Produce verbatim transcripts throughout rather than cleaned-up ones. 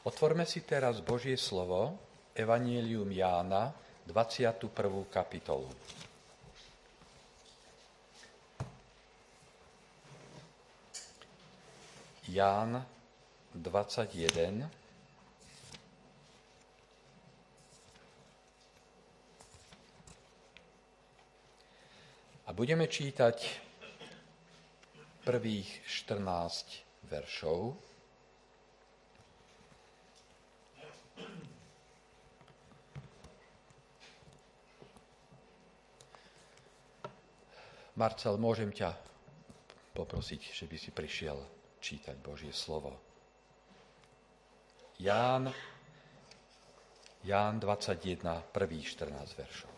Otvorme si teraz Božie slovo, Evanjelium Jána, dvadsiatu prvú kapitolu. Ján dvadsaťjeden. A budeme čítať prvých štrnásť veršov. Marcel, môžem ťa poprosiť, že by si prišiel čítať Božie slovo. Ján, Ján dvadsaťjeden, prvých štrnásť veršov.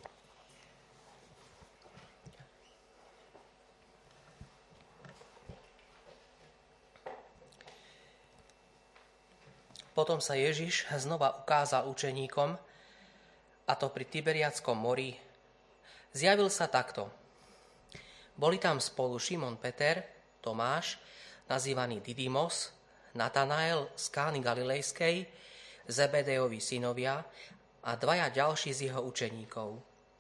Potom sa Ježiš znova ukázal učeníkom, a to pri Tiberiadskom mori. Zjavil sa takto. Boli tam spolu Šimon Peter, Tomáš, nazývaný Didymos, Natanael z Kány Galilejskej, Zebedejovi synovia a dvaja ďalší z jeho učeníkov.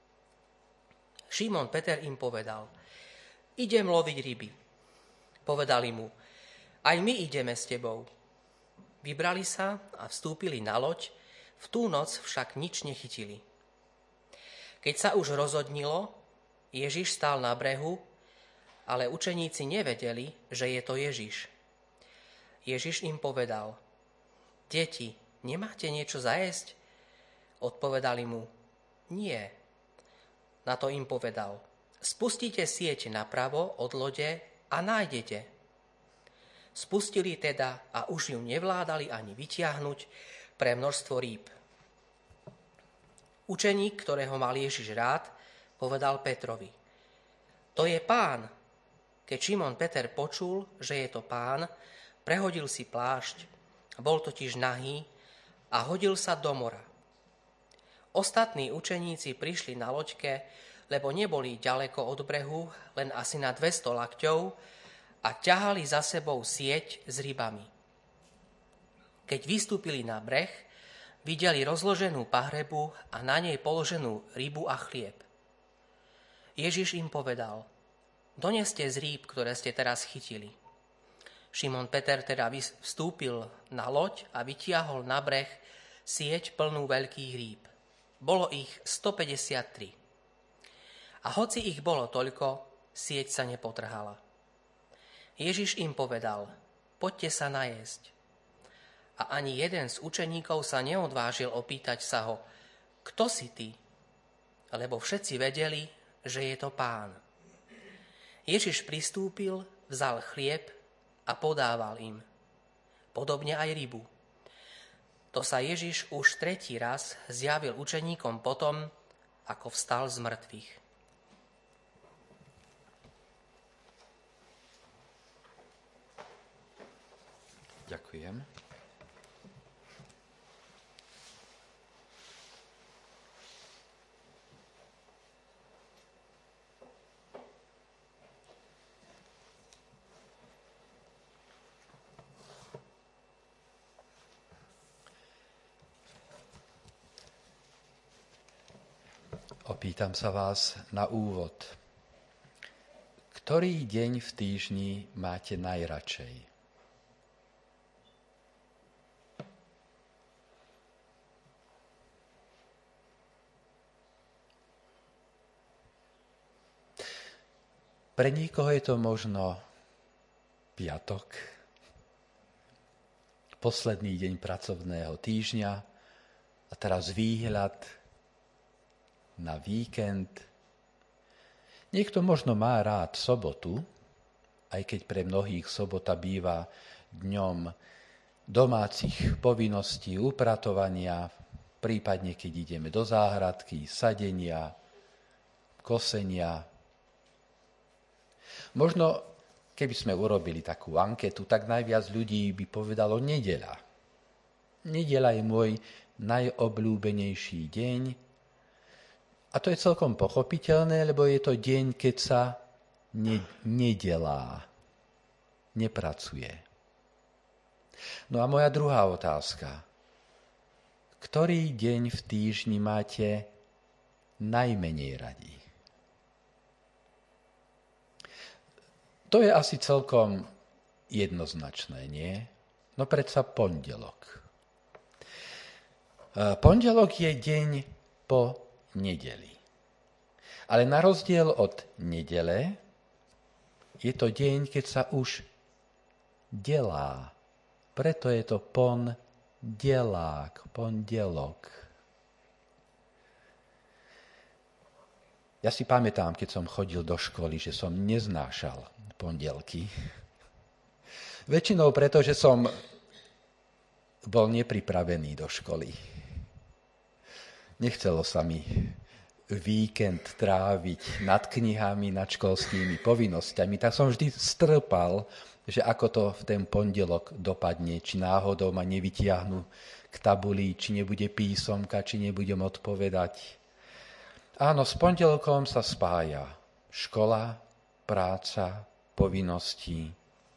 Šimon Peter im povedal: Idem loviť ryby. Povedali mu: Aj my ideme s tebou. Vybrali sa a vstúpili na loď, v tú noc však nič nechytili. Keď sa už rozodnilo, Ježiš stál na brehu, ale učeníci nevedeli, že je to Ježiš. Ježiš im povedal: Deti, nemáte niečo zajesť? Odpovedali mu: Nie. Na to im povedal: Spustite sieť napravo od lode a nájdete. Spustili teda a už ju nevládali ani vytiahnuť pre množstvo rýb. Učeník, ktorého mal Ježiš rád, povedal Petrovi: To je Pán. Keď Šimon Peter počul, že je to Pán, prehodil si plášť, bol totiž nahý a hodil sa do mora. Ostatní učeníci prišli na loďke, lebo neboli ďaleko od brehu, len asi na dvesto lakťov, a ťahali za sebou sieť s rybami. Keď vystúpili na breh, videli rozloženú pahrebu a na nej položenú rybu a chlieb. Ježiš im povedal: Doneste z rýb, ktoré ste teraz chytili. Šimon Peter teda vstúpil na loď a vytiahol na breh sieť plnú veľkých rýb. Bolo ich stopäťdesiattri. A hoci ich bolo toľko, sieť sa nepotrhala. Ježiš im povedal: Poďte sa najesť. A ani jeden z učeníkov sa neodvážil opýtať sa ho: Kto si ty? Lebo všetci vedeli, že je to Pán. Ježiš pristúpil, vzal chlieb a podával im. Podobne aj rybu. To sa Ježiš už tretí raz zjavil učeníkom potom, ako vstal z mŕtvych. Ďakujem. Opýtam sa vás na úvod. Ktorý deň v týždni máte najradšej? Pre niekoho je to možno piatok, posledný deň pracovného týždňa a teraz výhľad na víkend. Niekto možno má rád sobotu, aj keď pre mnohých sobota býva dňom domácich povinností, upratovania, prípadne keď ideme do záhradky, sadenia, kosenia. Možno, keby sme urobili takú anketu, tak najviac ľudí by povedalo nedeľa. Nedeľa je môj najobľúbenejší deň. A to je celkom pochopiteľné, lebo je to deň, keď sa ne- nedelá, nepracuje. No a moja druhá otázka. ktorý deň v týždni máte najmenej radi? To je asi celkom jednoznačné, nie? No predsa pondelok. Pondelok je deň po nedeli. Ale na rozdiel od nedele je to deň, keď sa už delá. Preto je to pondelák, pondelok. Ja si pamätám, keď som chodil do školy, že som neznášal pondelky. Väčšinou preto, že som bol nepripravený do školy. Nechcelo sa mi víkend tráviť nad knihami, nad školskými povinnosťami, tak som vždy strpal, že ako to v ten pondelok dopadne, či náhodou ma nevytiahnu k tabuli, či nebude písomka, či nebudem odpovedať. Áno, s pondelkom sa spája škola, práca, povinnosti,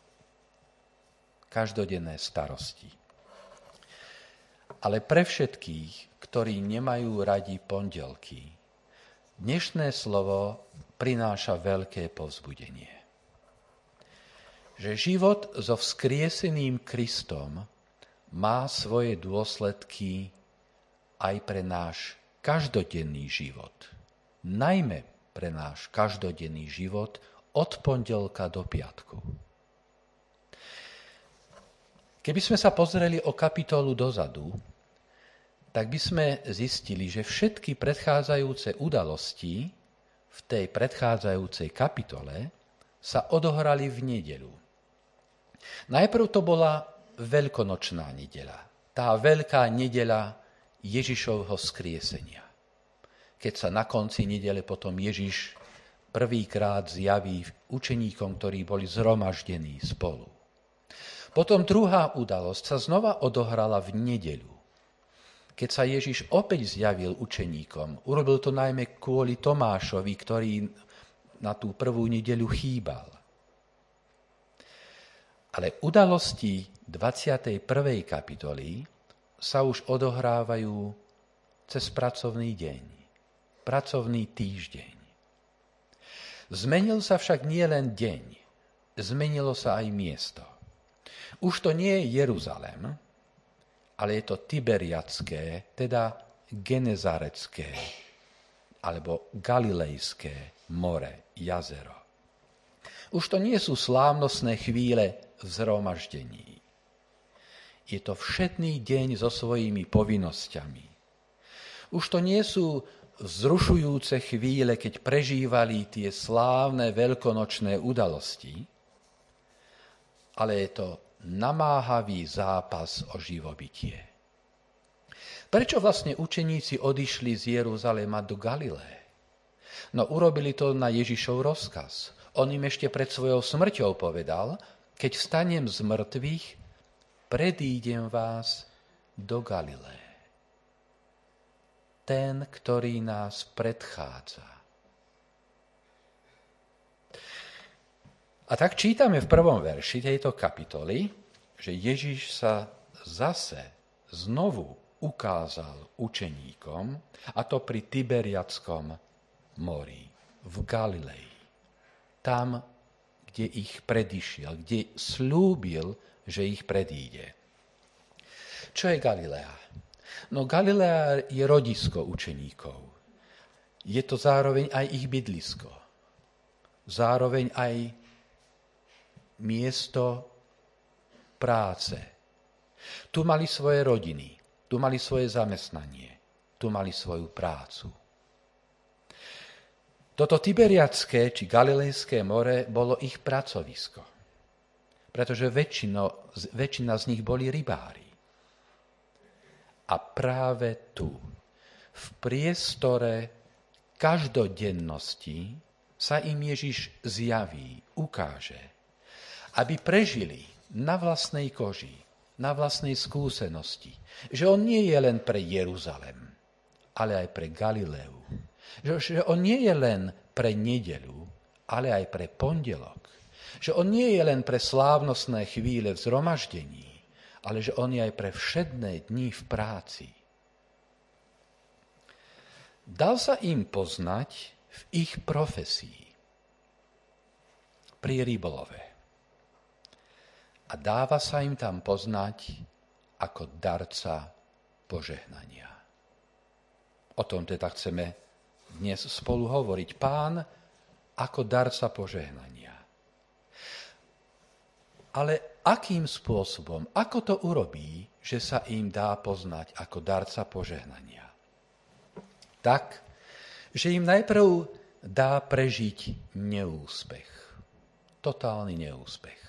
každodenné starosti. Ale pre všetkých, ktorí nemajú radi pondelky, dnešné slovo prináša veľké povzbudenie. Že život so vzkrieseným Kristom má svoje dôsledky aj pre náš každodenný život. Najmä pre náš každodenný život od pondelka do piatku. Keby sme sa pozreli o kapitolu dozadu, tak by sme zistili, že všetky predchádzajúce udalosti v tej predchádzajúcej kapitole sa odohrali v nedeľu. Najprv to bola veľkonočná nedeľa, tá veľká nedeľa Ježišovho vzkriesenia. Keď sa na konci nedele potom Ježiš prvýkrát zjaví učeníkom, ktorí boli zhromaždení spolu. Potom druhá udalosť sa znova odohrala v nedeľu, keď sa Ježiš opäť zjavil učeníkom. Urobil to najmä kvôli Tomášovi, ktorý na tú prvú nedeľu chýbal. Ale udalosti dvadsiatej prvej kapitoly sa už odohrávajú cez pracovný deň, pracovný týždeň. Zmenil sa však nie len deň, zmenilo sa aj miesto. Už to nie je Jeruzalém, ale je to Tiberiacké, teda Genezarecké, alebo Galilejské more, jazero. Už to nie sú slávnostné chvíle v zhromaždení. Je to všedný deň so svojimi povinnosťami. Už to nie sú vzrušujúce chvíle, keď prežívali tie slávne veľkonočné udalosti, ale je to namáhavý zápas o živobytie. Prečo vlastne učeníci odišli z Jeruzalema do Galilé? No urobili to na Ježišov rozkaz. On im ešte pred svojou smrťou povedal, keď vstanem z mŕtvych, predídem vás do Galilé. Ten, ktorý nás predchádza. A tak čítame v prvom verši tejto kapitoly, že Ježiš sa zase znovu ukázal učeníkom, a to pri Tiberiackom mori, v Galilei. Tam, kde ich predišiel, kde slúbil, že ich predíde. Čo je Galilea? No Galilea je rodisko učeníkov. Je to zároveň aj ich bydlisko. Zároveň aj miesto práce. Tu mali svoje rodiny, tu mali svoje zamestnanie, tu mali svoju prácu. Toto Tiberiacké či Galilejské more bolo ich pracovisko, pretože väčšino, väčšina z nich boli rybári. A práve tu, v priestore každodennosti, sa im Ježiš zjaví, ukáže, aby prežili na vlastnej koži, na vlastnej skúsenosti, že on nie je len pre Jeruzalem, ale aj pre Galileu. Že on nie je len pre nedeľu, ale aj pre pondelok. Že on nie je len pre slávnostné chvíle v zhromaždení, ale že on je aj pre všedné dni v práci. Dal sa im poznať v ich profesii pri rybolove. A dáva sa im tam poznať ako darca požehnania. O tom teda chceme dnes spolu hovoriť. Pán ako darca požehnania. Ale akým spôsobom, ako to urobí, že sa im dá poznať ako darca požehnania? Tak, že im najprv dá prežiť neúspech. Totálny neúspech.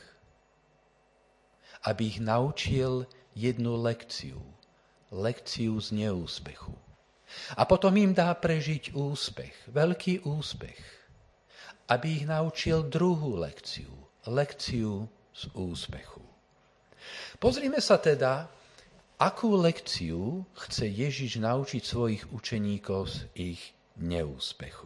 Aby ich naučil jednu lekciu. Lekciu z neúspechu. A potom im dá prežiť úspech. Veľký úspech. Aby ich naučil druhú lekciu. Lekciu z úspechu. Pozrime sa teda, akú lekciu chce Ježiš naučiť svojich učeníkov z ich neúspechu.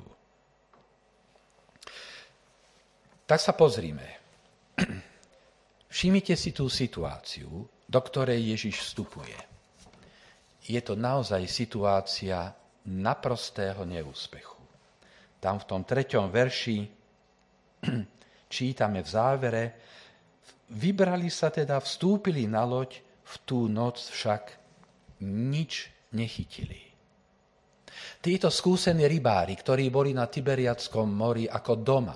Tak sa pozrime. Všimnite si tú situáciu, do ktorej Ježiš vstupuje. Je to naozaj situácia naprostého neúspechu. Tam v tom treťom verši čítame v závere: vybrali sa teda, vstúpili na loď, v tú noc však nič nechytili. Títo skúsení rybári, ktorí boli na Tiberiadskom mori ako doma,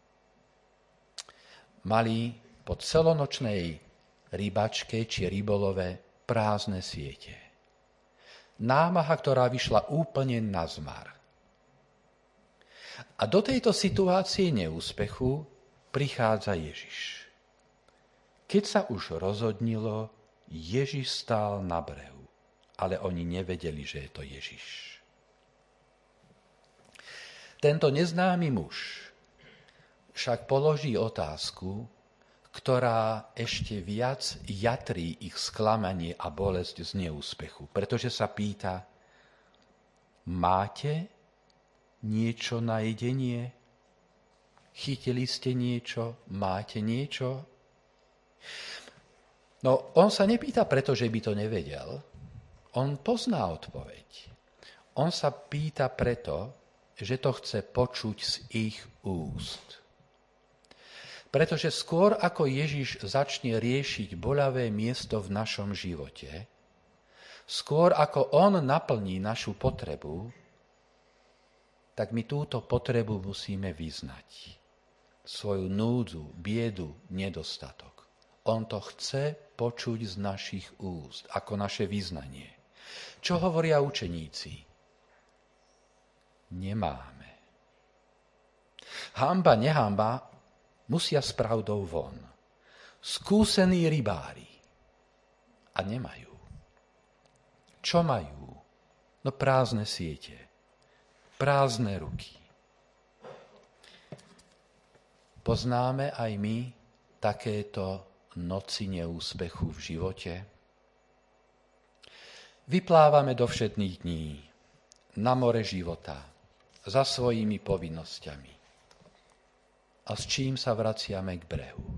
mali po celonočnej rybačke či rybolove prázdne siete. Námaha, ktorá vyšla úplne na zmar. A do tejto situácie neúspechu prichádza Ježiš. Keď sa už rozhodnilo, Ježiš stál na brehu, ale oni nevedeli, že je to Ježiš. Tento neznámy muž však položí otázku, ktorá ešte viac jatrí ich sklamanie a bolesť z neúspechu, pretože sa pýta: máte niečo na jedenie? Chytili ste niečo? Máte niečo? No, on sa nepýta preto, že by to nevedel. On pozná odpoveď. On sa pýta preto, že to chce počuť z ich úst. Pretože skôr ako Ježiš začne riešiť boľavé miesto v našom živote, skôr ako on naplní našu potrebu, tak my túto potrebu musíme vyznať. Svoju núdzu, biedu, nedostatok. On to chce počuť z našich úst, ako naše vyznanie. Čo hovoria učeníci? Nemáme. Hanba, nehanba, musia s pravdou von. Skúsení rybári. A nemajú. Čo majú? No prázdne siete. Prázdne ruky. Poznáme aj my takéto noci neúspechu v živote? Vyplávame do všetných dní na more života za svojimi povinnosťami. A s čím sa vraciame k brehu?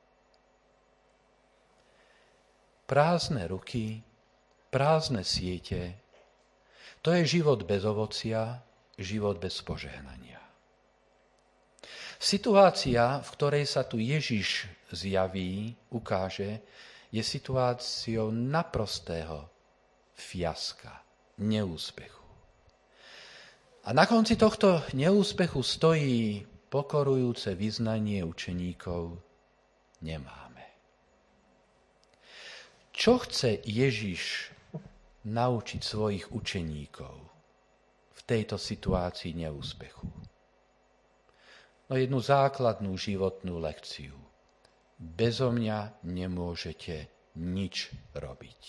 Prázdne ruky, prázdne siete, to je život bez ovocia, život bez požehnania. Situácia, v ktorej sa tu Ježiš zjaví, ukáže, je situáciou naprostého fiaska, neúspechu. A na konci tohto neúspechu stojí pokorujúce vyznanie učeníkov: nemáme. Čo chce Ježiš naučiť svojich učeníkov v tejto situácii neúspechu? No jednu základnú životnú lekciu. Bezo mňa nemôžete nič robiť.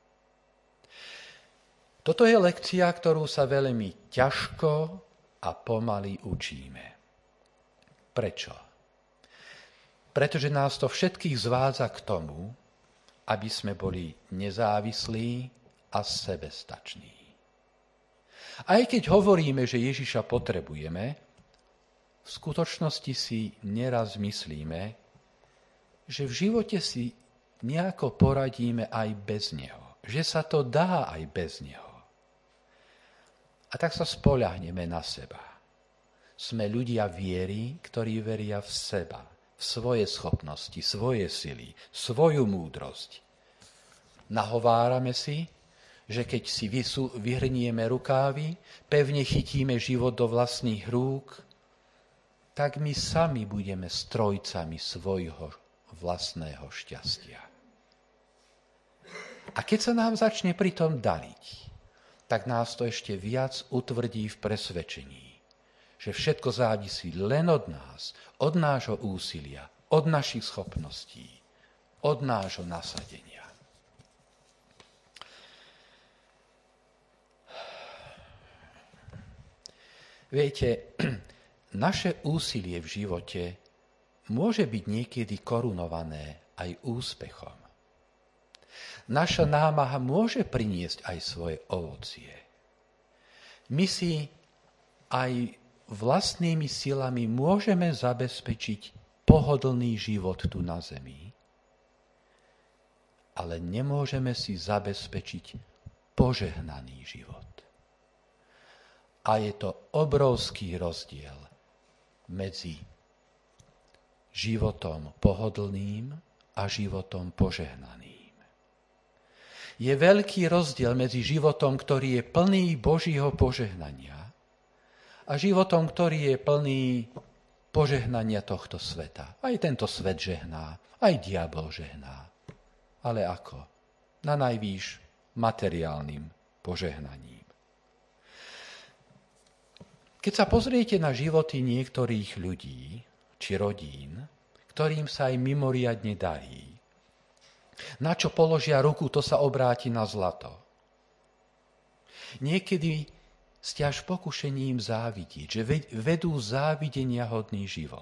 Toto je lekcia, ktorú sa veľmi ťažko a pomaly učíme. Prečo? Pretože nás to všetkých zvádza k tomu, aby sme boli nezávislí a sebestační. Aj keď hovoríme, že Ježiša potrebujeme, v skutočnosti si neraz myslíme, že v živote si nejako poradíme aj bez neho. Že sa to dá aj bez neho. A tak sa spoľahneme na seba. Sme ľudia viery, ktorí veria v seba, v svoje schopnosti, svoje sily, svoju múdrosť. Nahovárame si, že keď si vysu, vyhrnieme rukávy, pevne chytíme život do vlastných rúk, tak my sami budeme strojcami svojho vlastného šťastia. A keď sa nám začne pritom dariť, tak nás to ešte viac utvrdí v presvedčení, že všetko závisí len od nás, od nášho úsilia, od našich schopností, od nášho nasadenia. Viete, naše úsilie v živote môže byť niekedy korunované aj úspechom. Naša námaha môže priniesť aj svoje ovocie. My si aj vlastnými silami môžeme zabezpečiť pohodlný život tu na zemi, ale nemôžeme si zabezpečiť požehnaný život. A je to obrovský rozdiel medzi životom pohodlným a životom požehnaným. Je veľký rozdiel medzi životom, ktorý je plný Božieho požehnania, a životom, ktorý je plný požehnania tohto sveta. Aj tento svet žehná, aj diabol žehná. Ale ako? Na najvýš materiálnym požehnaním. Keď sa pozriete na životy niektorých ľudí, či rodín, ktorým sa aj mimoriadne darí, na čo položia ruku, to sa obráti na zlato. Niekedy ste až pokušením závidieť, že vedú závidenia hodný život.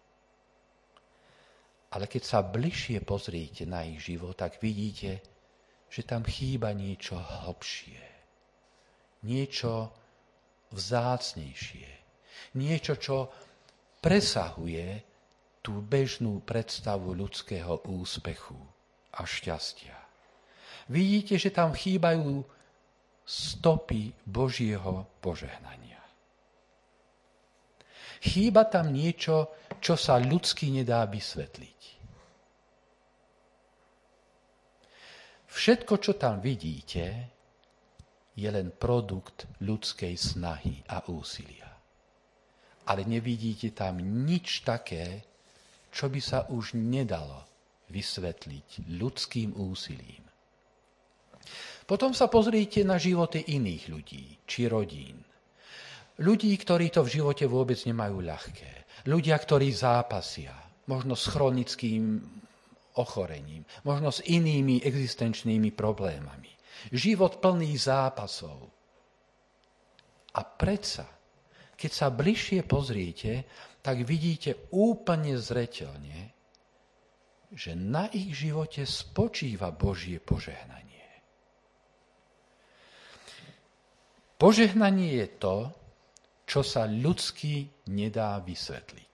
Ale keď sa bližšie pozriete na ich život, tak vidíte, že tam chýba niečo hlbšie, niečo vzácnejšie, niečo, čo presahuje tú bežnú predstavu ľudského úspechu a šťastia. Vidíte, že tam chýbajú stopy Božieho požehnania. Chýba tam niečo, čo sa ľudsky nedá vysvetliť. Všetko, čo tam vidíte, je len produkt ľudskej snahy a úsilia. Ale nevidíte tam nič také, čo by sa už nedalo vysvetliť ľudským úsilím. Potom sa pozrite na životy iných ľudí, či rodín. Ľudí, ktorí to v živote vôbec nemajú ľahké. Ľudia, ktorí zápasia, možno s chronickým ochorením, možno s inými existenčnými problémami. Život plný zápasov. A predsa, keď sa bližšie pozriete, tak vidíte úplne zreteľne, že na ich živote spočíva Božie požehnanie. Požehnanie je to, čo sa ľudsky nedá vysvetliť.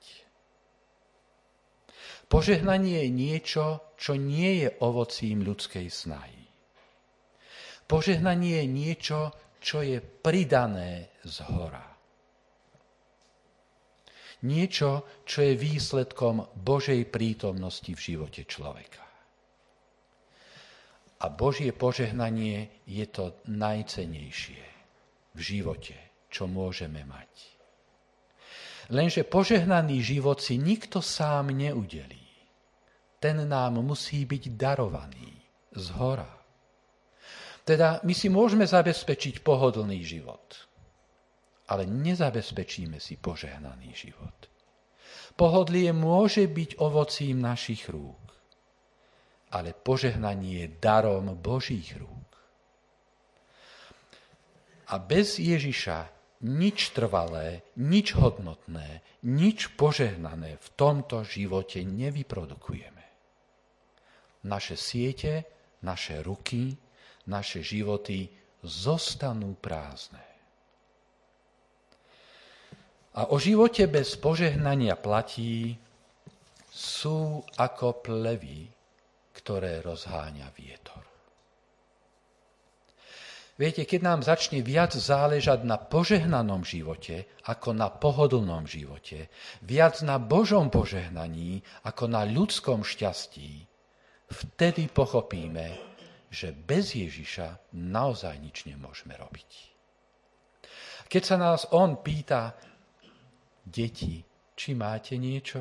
Požehnanie je niečo, čo nie je ovocím ľudskej snahy. Požehnanie je niečo, čo je pridané zhora. Niečo, čo je výsledkom Božej prítomnosti v živote človeka. A Božie požehnanie je to najcennejšie v živote, čo môžeme mať. Lenže požehnaný život si nikto sám neudelí. Ten nám musí byť darovaný zhora. Teda my si môžeme zabezpečiť pohodlný život, ale nezabezpečíme si požehnaný život. Pohodlie môže byť ovocím našich rúk, ale požehnanie je darom Božích rúk. A bez Ježiša nič trvalé, nič hodnotné, nič požehnané v tomto živote nevyprodukujeme. Naše siete, naše ruky, naše životy zostanú prázdne. A o živote bez požehnania platí, sú ako plevy, ktoré rozháňa vietor. Viete, keď nám začne viac záležať na požehnanom živote ako na pohodlnom živote, viac na Božom požehnaní ako na ľudskom šťastí, vtedy pochopíme, že bez Ježiša naozaj nič nemôžeme robiť. Keď sa nás on pýta, deti, či máte niečo?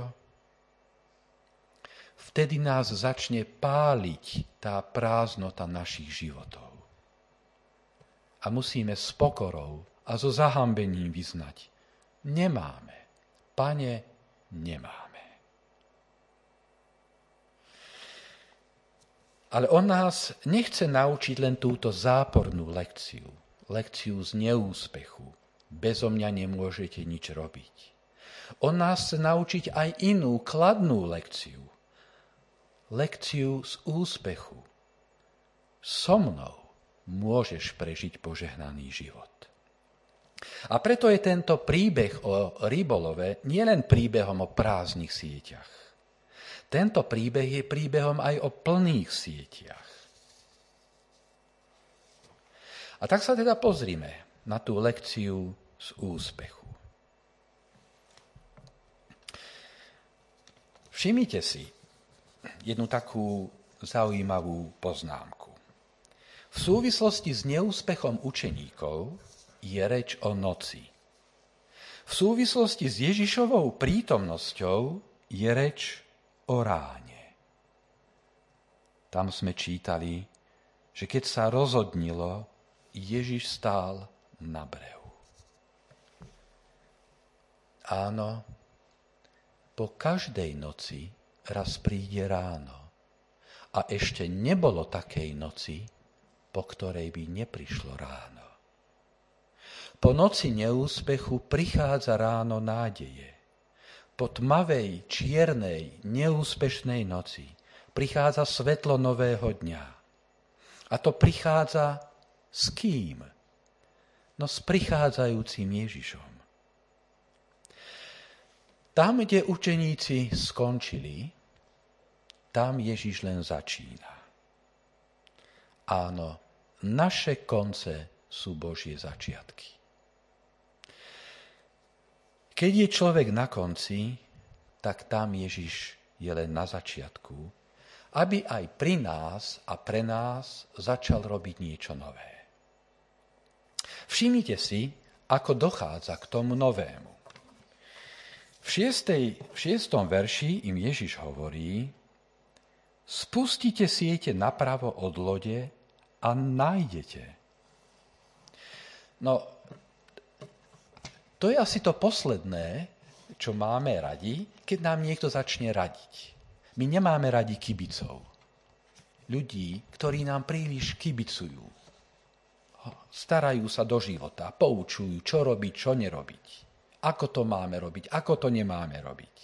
Vtedy nás začne páliť tá prázdnota našich životov. A musíme s pokorou a so zahambením vyznať, nemáme, Pane, nemáme. Ale on nás nechce naučiť len túto zápornú lekciu, lekciu z neúspechu. Bezo mňa nemôžete nič robiť. On nás chce naučiť aj inú, kladnú lekciu. Lekciu z úspechu. So mnou môžeš prežiť požehnaný život. A preto je tento príbeh o rybolove nielen príbehom o prázdnych sieťach. Tento príbeh je príbehom aj o plných sieťach. A tak sa teda pozrime na tú lekciu z úspechu. Všimnite si jednu takú zaujímavú poznámku. V súvislosti s neúspechom učeníkov je reč o noci. V súvislosti s Ježišovou prítomnosťou je reč o ráne. Tam sme čítali, že keď sa rozodnilo, Ježiš stál na brehu. Áno, po každej noci raz príde ráno. A ešte nebolo takej noci, po ktorej by neprišlo ráno. Po noci neúspechu prichádza ráno nádeje. Po tmavej, čiernej, neúspešnej noci prichádza svetlo nového dňa. A to prichádza s kým? No s prichádzajúcim Ježišom. Tam, kde učeníci skončili, tam Ježiš len začína. Áno, naše konce sú Božie začiatky. Keď je človek na konci, tak tam Ježiš je len na začiatku, aby aj pri nás a pre nás začal robiť niečo nové. Všimnite si, ako dochádza k tomu novému. V, šiestej, v šiestom verši im Ježiš hovorí: spustite siete napravo od lode a nájdete. No, to je asi to posledné, čo máme radi, keď nám niekto začne radiť. My nemáme radi kibicov. Ľudí, ktorí nám príliš kibicujú. Starajú sa do života, poučujú, čo robiť, čo nerobiť. Ako to máme robiť, ako to nemáme robiť.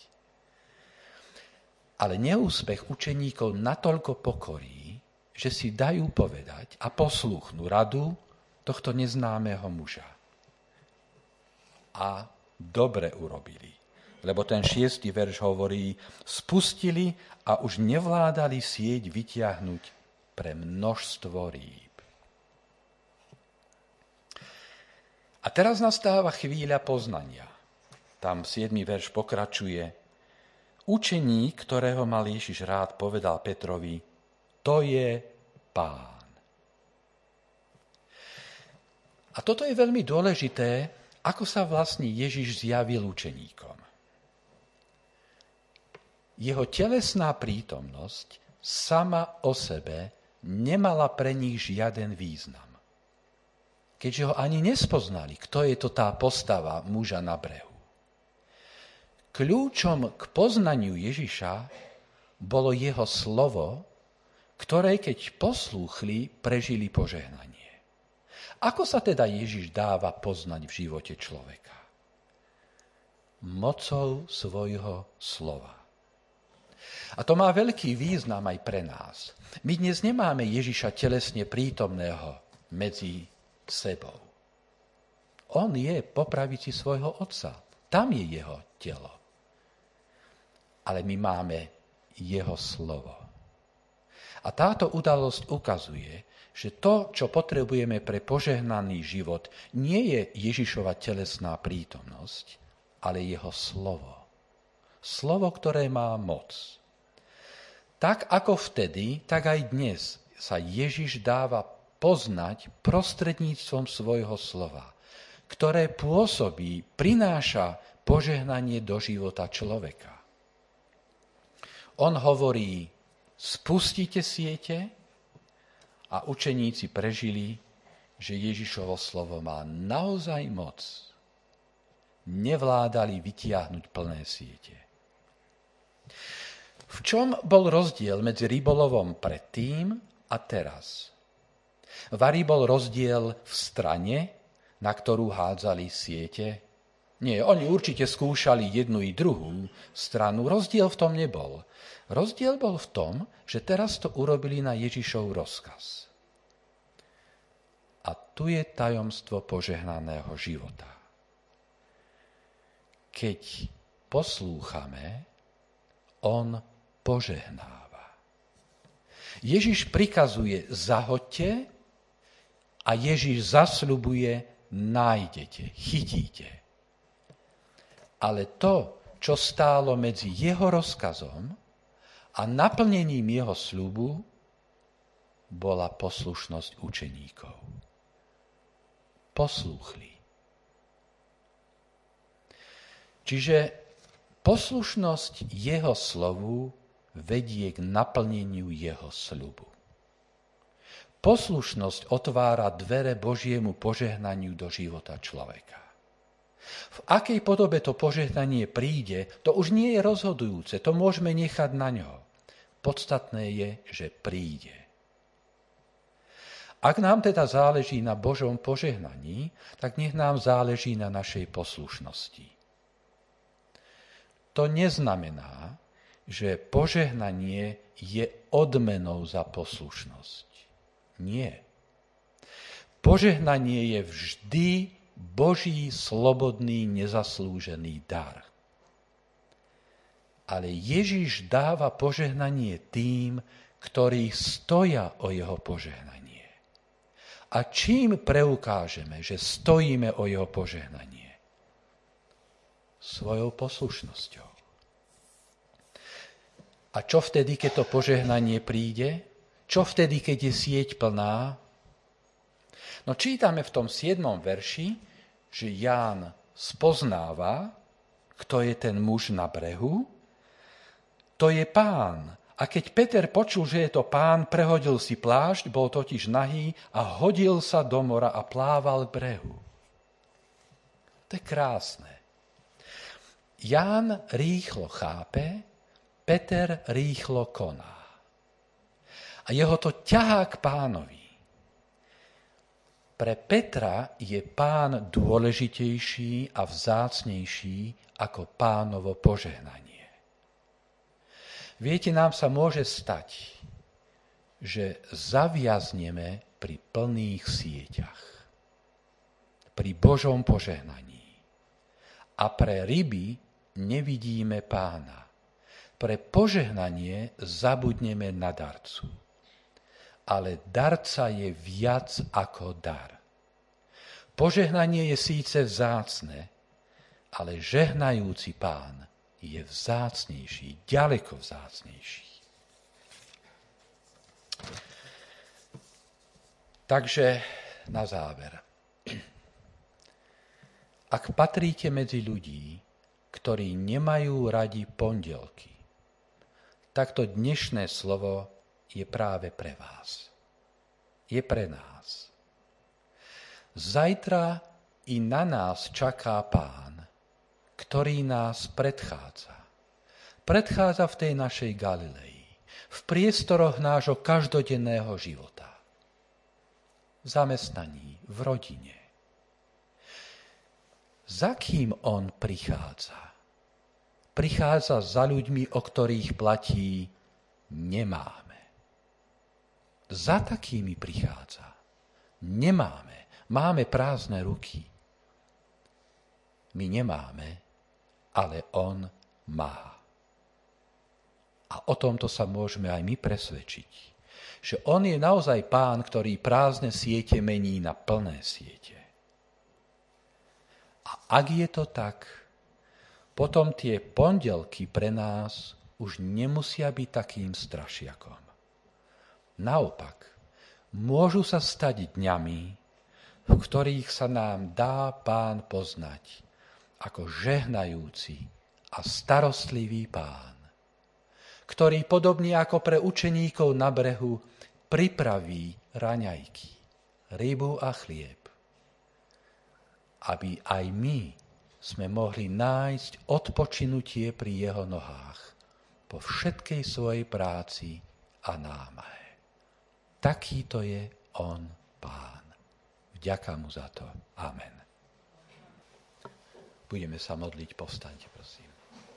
Ale neúspech učeníkov natoľko pokorí, že si dajú povedať a poslúchnú radu tohto neznámeho muža. A dobre urobili, lebo ten šiestý verš hovorí, spustili a už nevládali sieť vytiahnuť pre množstvo rýb. A teraz nastáva chvíľa poznania. Tam siedmy verš pokračuje. Učeník, ktorého mal Ježiš rád, povedal Petrovi, to je Pán. A toto je veľmi dôležité, ako sa vlastne Ježiš zjavil učeníkom. Jeho telesná prítomnosť sama o sebe nemala pre nich žiaden význam. Keďže ho ani nespoznali, kto je to tá postava muža na brehu. Kľúčom k poznaniu Ježiša bolo jeho slovo, ktoré keď poslúchli, prežili požehnanie. Ako sa teda Ježiš dáva poznať v živote človeka? Mocou svojho slova. A to má veľký význam aj pre nás. My dnes nemáme Ježiša telesne prítomného medzi sebou. On je po pravici svojho otca. Tam je jeho telo. Ale my máme jeho slovo. A táto udalosť ukazuje, že to, čo potrebujeme pre požehnaný život, nie je Ježišova telesná prítomnosť, ale jeho slovo. Slovo, ktoré má moc. Tak ako vtedy, tak aj dnes sa Ježiš dáva poznať prostredníctvom svojho slova, ktoré pôsobí, prináša požehnanie do života človeka. On hovorí, spustite siete, a učeníci prežili, že Ježišovo slovo má naozaj moc. Nevládali vytiahnuť plné siete. V čom bol rozdiel medzi rybolovom predtým a teraz? Vari bol rozdiel v strane, na ktorú hádzali siete? Nie, oni určite skúšali jednu i druhú stranu. Rozdiel v tom nebol. Rozdiel bol v tom, že teraz to urobili na Ježišov rozkaz. A tu je tajomstvo požehnaného života. Keď poslúchame, on požehnáva. Ježiš prikazuje zahoďte a Ježiš zasľubuje nájdete, chytíte. Ale to, čo stálo medzi jeho rozkazom a naplnením jeho sľubu, bola poslušnosť učeníkov. Poslúchli. Čiže poslušnosť jeho slovu vedie k naplneniu jeho sľubu. Poslušnosť otvára dvere Božiemu požehnaniu do života človeka. V akej podobe to požehnanie príde, to už nie je rozhodujúce, to môžeme nechať na ňo. Podstatné je, že príde. Ak nám teda záleží na Božom požehnaní, tak nech nám záleží na našej poslušnosti. To neznamená, že požehnanie je odmenou za poslušnosť. Nie. Požehnanie je vždy Boží slobodný, nezaslúžený dar. Ale Ježiš dáva požehnanie tým, ktorí stoja o jeho požehnanie. A čím preukážeme, že stojíme o jeho požehnanie? Svojou poslušnosťou. A čo vtedy, keď to požehnanie príde? Čo vtedy, keď je sieť plná? No čítame v tom siedmom verši, že Ján spoznáva, kto je ten muž na brehu. To je Pán. A keď Peter počul, že je to Pán, prehodil si plášť, bol totiž nahý a hodil sa do mora a plával k brehu. To je krásne. Ján rýchlo chápe, Peter rýchlo koná. A jeho to ťahá k Pánovi. Pre Petra je Pán dôležitejší a vzácnejší ako Pánovo požehnanie. Viete, nám sa môže stať, že zaviazneme pri plných sieťach, pri Božom požehnaní. A pre ryby nevidíme Pána. Pre požehnanie zabudneme na darcu. Ale darca je viac ako dar. Požehnanie je síce vzácne, ale žehnajúci Pán je vzácnejší, ďaleko vzácnejší. Takže na záver. Ak patríte medzi ľudí, ktorí nemajú radi pondelky, tak to dnešné slovo je práve pre vás. Je pre nás. Zajtra i na nás čaká Pán, ktorý nás predchádza. Predchádza v tej našej Galilei, v priestoroch nášho každodenného života. V zamestnaní, v rodine. Za kým on prichádza? Prichádza za ľuďmi, o ktorých platí nemáme. Za takými prichádza. Nemáme. Máme prázdne ruky. My nemáme, ale on má. A o tomto sa môžeme aj my presvedčiť. Že on je naozaj Pán, ktorý prázdne siete mení na plné siete. A ak je to tak, potom tie pondelky pre nás už nemusia byť takým strašiakom. Naopak, môžu sa stať dňami, v ktorých sa nám dá Pán poznať ako žehnajúci a starostlivý Pán, ktorý podobne ako pre učeníkov na brehu pripraví raňajky, rybu a chlieb, aby aj my sme mohli nájsť odpočinutie pri jeho nohách po všetkej svojej práci a námahe. Takýto je on Pán. Vďaka mu za to. Amen. Budeme sa modliť, povstaňte, prosím.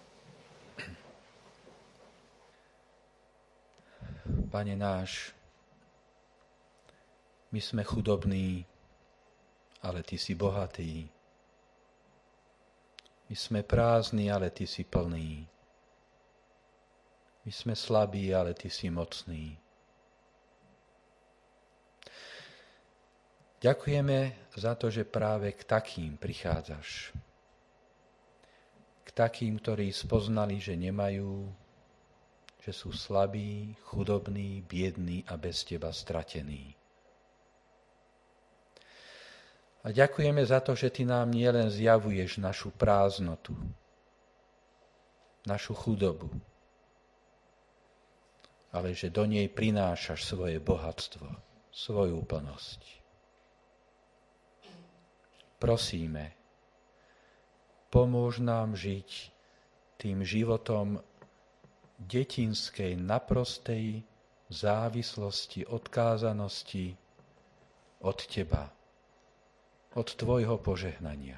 Pane náš, my sme chudobní, ale Ty si bohatý. My sme prázdni, ale Ty si plný. My sme slabí, ale Ty si mocný. Ďakujeme za to, že práve k takým prichádzaš. K takým, ktorí spoznali, že nemajú, že sú slabí, chudobní, biední a bez Teba stratení. A ďakujeme za to, že Ty nám nielen zjavuješ našu prázdnotu, našu chudobu, ale že do nej prinášaš svoje bohatstvo, svoju plnosť. Prosíme, pomôž nám žiť tým životom detinskej, naprostej závislosti, odkázanosti od Teba, od Tvojho požehnania.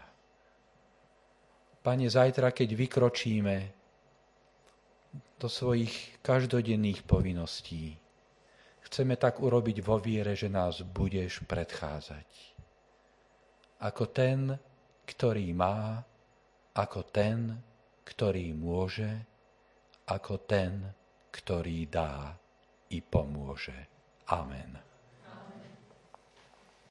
Pane, zajtra, keď vykročíme do svojich každodenných povinností, chceme tak urobiť vo viere, že nás budeš predchádzať. Ako ten, ktorý má, ako ten, ktorý môže, ako ten, ktorý dá i pomôže. Amen.